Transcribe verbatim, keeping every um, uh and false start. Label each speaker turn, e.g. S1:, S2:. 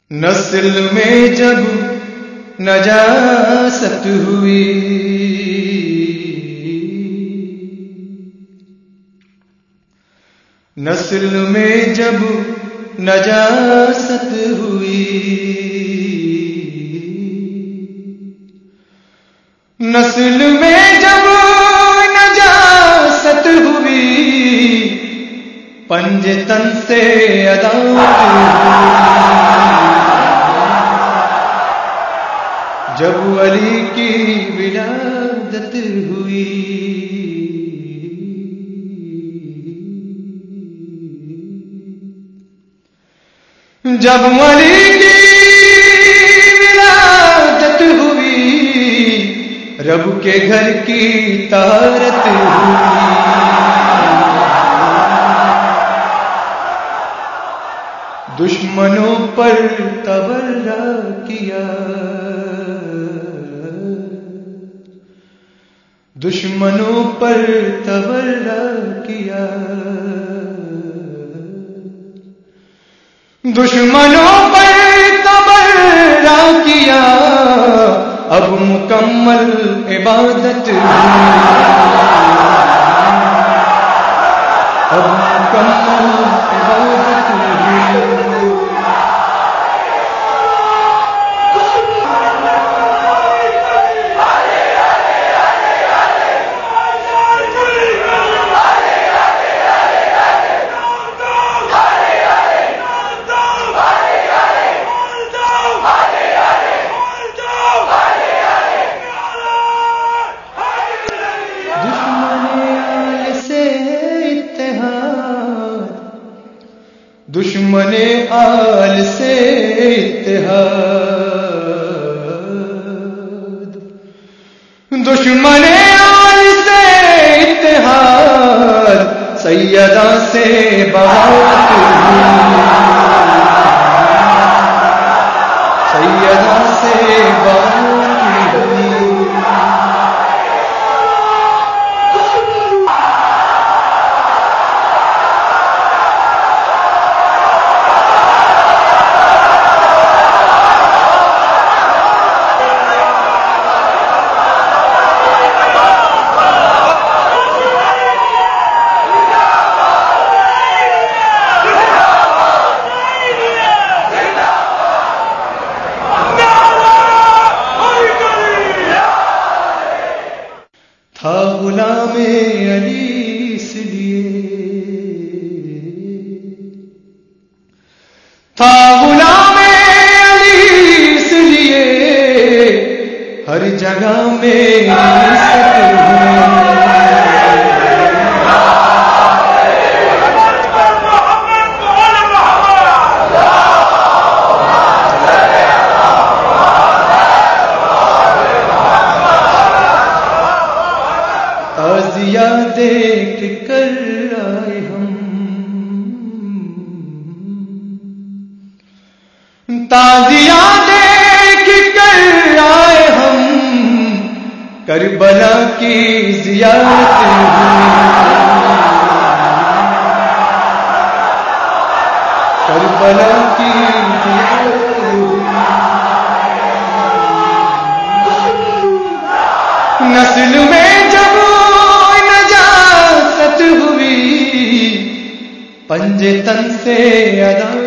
S1: نسل میں جب نجاست ہوئی، نسل میں جب نجاست ہوئی، نسل میں جب نجاست ہوئی، پنج تن سے عداوت ہوئی، جب علی کی ولادت ہوئی، جب علی کی ولادت ہوئی، رب کے گھر کی طہارت ہوئی، دشمنوں پر تبرہ کیا، دشمنوں پر تبرہ کیا، دشمنوں پر تبرہ کیا، اب مکمل عبادت ہوئی، اب مکمل عبادت ہوئی، دشمن آل سے اتحاد، دشمن آل سے اتحاد، سیدہ سے بغاوت ہوئی، سیدہ سے بغاوت ہوئی، تھا غلام علی اس لیے، تھا غلام علی اس لیے، ہر جگہ میں عزت ہوئی، تازیہ دیکھ کر آئے ہم، تازیہ دیکھ کر آئے ہم، کربلا کی زیارت ہوئی، کربلا کی زیارت ہوئی، نسل میں جب نجاست ہوئی، پنج تن سے عداوت